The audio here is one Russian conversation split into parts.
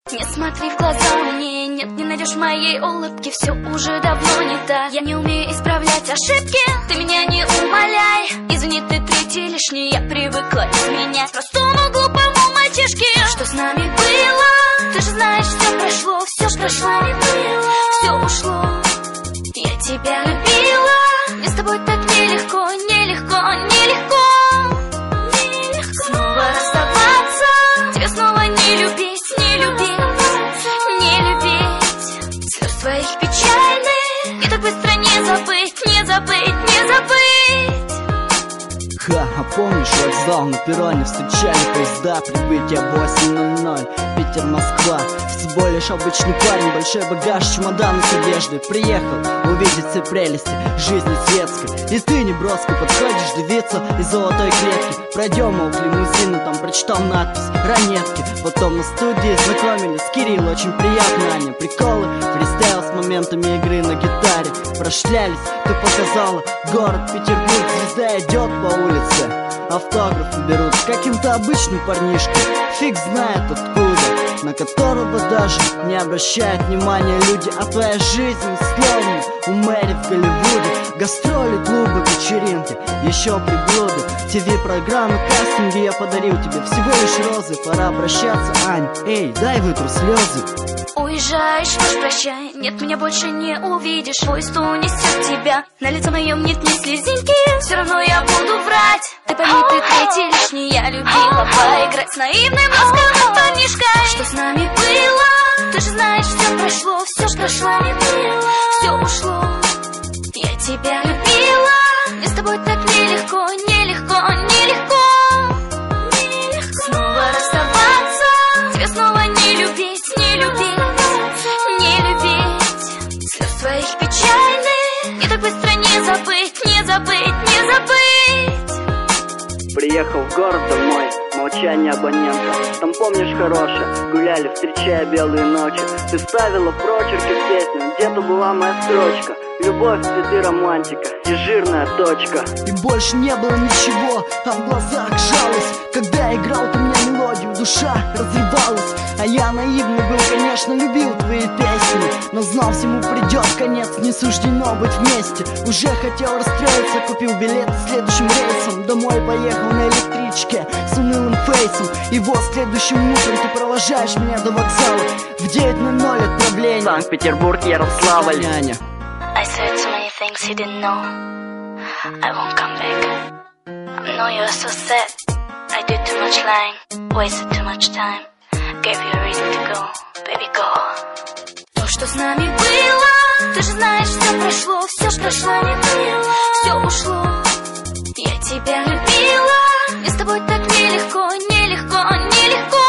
Не смотри в глаза мне, нет, не найдешь моей улыбки. Все уже давно не так, я не умею исправлять ошибки. Ты меня не умоляй, извини, ты третий лишний. Я привыкла изменять простому глупому мальчишке. Что с нами было? Ты же знаешь, все прошло, все прошло, все ушло. Я тебя любила, мне с тобой так нелегко, нелегко, нелегко. Снова расставаться, тебя снова не любить, не любить, не любить. Слез твоих печальных и так быстро не забыть, не забыть, не забыть. Ха, а помнишь вокзал на перроне? Встречали поезда, прибытие 8:00. Питер, Москва. Всего лишь обычный парень, большой багаж, чемодан с одеждой. Приехал увидеть все прелести жизни светской. И ты неброско подходишь девицу из золотой клетки. Пройдем, мол, к лимузину, там прочитал надпись «Ранетки». Потом на студии знакомились, Кирилл, очень приятно, Аня. Приколы, фристайл с моментами игры на гитаре. Прошлялись, ты показала город Петербург. Звезда идет по улице, автографы берут с каким-то обычным парнишкой, фиг знает откуда, на которого даже не обращают внимания люди. А твоя жизнь словно у Мэри в Голливуде. Гастроли, клубы, вечеринки, еще приблуды, ТВ-программы, кастинги. Я подарил тебе всего лишь розы. Пора прощаться, Ань, эй, дай вытру слезы. Уезжаешь, уж прощай, нет, меня больше не увидишь. Поезд унесет тебя, на лице моем нет ни слезинки. Все равно я буду врать, ты пойми, ты третий лишний. Я любила поиграть с наивным мозгом парнишкой. Что с нами было? Ты же знаешь, все прошло, все прошло, все ушло. Я тебя любила, мне с тобой так нелегко, нелегко, нелегко. Снова расставаться, тебя снова не любить, не любить, не любить. Слез твоих печальных и так быстро не забыть, не забыть, не забыть. Приехал в город домой, молчание абонента. Там, помнишь, хорошее, гуляли, встречая белые ночи. Ты ставила прочерки в песню, где-то была моя строчка. Любовь, цветы, романтика и жирная точка. И больше не было ничего, а в глазах жалость. Когда играл ты мне мелодию, душа разрывалась. А я наивный был, конечно, любил твои песни, но знал, всему придет конец, не суждено быть вместе. Уже хотел расстроиться, купил билет следующим рейсом. Домой поехал на электричке с унылым фейсом. И вот следующим утром ты провожаешь меня до вокзала. В 9:00 отправление Санкт-Петербург, Ярославль. I said so many things he didn't know. I won't come back. I know you're so sad. I did too much lying, wasted too much time. Gave you a reason to go, baby, go. То, что с нами было, ты же знаешь, все прошло, все прошло, все ушло. Я тебя любила, мне с тобой так нелегко, нелегко, нелегко.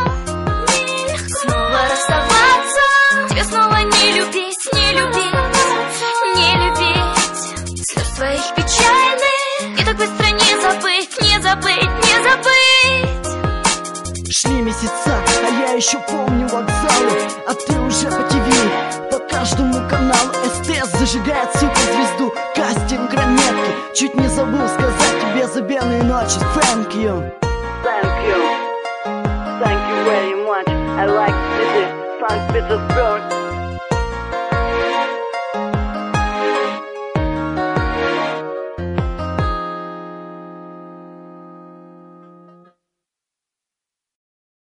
Снова расставаться, тебя снова не любить, не любить, не любить. Слез твоих печальных и так быстро не забыть, не забыть, не забыть. Шли месяца, а я еще помню вокзалы. А ты уже по ТВ, по каждому каналу. СТС зажигает суперзвезду, кастинг, ранетки. Чуть не забыл сказать тебе за белые ночи. Thank you, thank you, thank you very much. I like the city, St. Petersburg.